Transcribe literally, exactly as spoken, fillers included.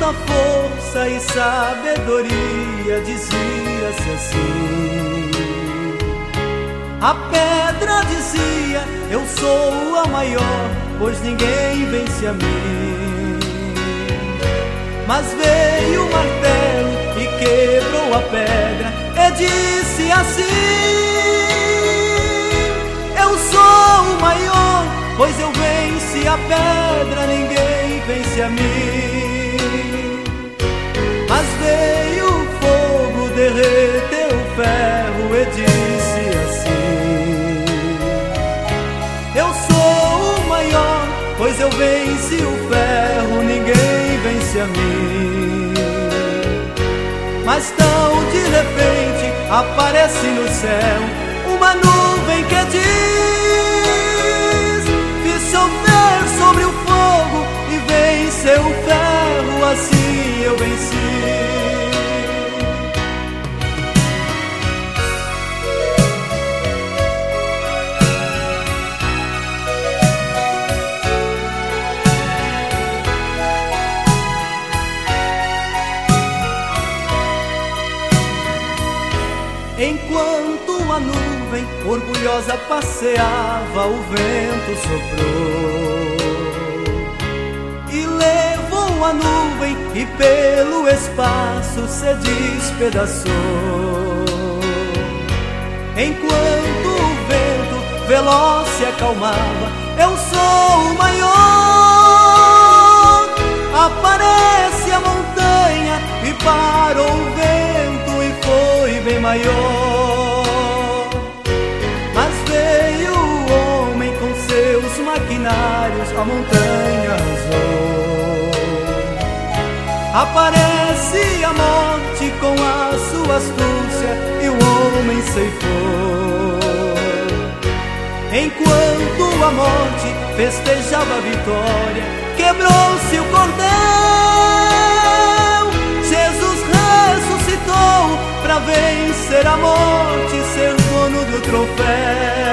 muita força e sabedoria, dizia-se assim. A pedra dizia: eu sou a maior, pois ninguém vence a mim. Mas veio o martelo e quebrou a pedra e disse assim: eu sou o maior, pois eu venci a pedra, ninguém vence a mim. Mas veio o fogo, derreteu o ferro e disse assim: eu sou o maior, pois eu venci o ferro, ninguém vence a mim. Mas tão de repente aparece no céu uma nuvem que diz: fiz chover sobre o fogo e venceu o ferro, assim eu venci. Enquanto a nuvem orgulhosa passeava, o vento soprou e levou a nuvem e pelo espaço se despedaçou. Enquanto o vento veloz se acalmava, eu sou o maior. Aparece a montanha e parou o vento e foi bem maior. Mas veio o homem com seus maquinários, a montanha arrasou. Aparece a morte com a sua astúcia e o homem ceifou. Enquanto a morte festejava a vitória, quebrou-se o cordel. Jesus ressuscitou para vencer a morte e ser dono do troféu.